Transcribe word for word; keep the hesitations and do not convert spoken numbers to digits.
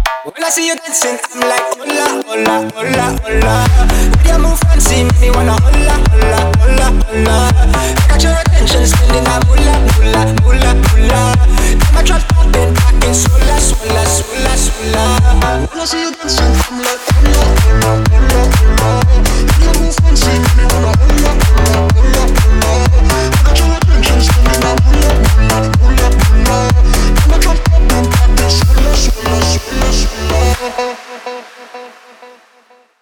When I see you dancing, I'm like hola, hola, hola, hola. When you move fancy, make me wanna hola, hola, hola, hola. I got your attention, spending a moolah, moolah, moolah, moolah. I'm a drop popping, packing sola, sola, sola, sola. When I see you dancing, I'm like hola, hola, hola, hola. When you move fancy, make me wanna hola.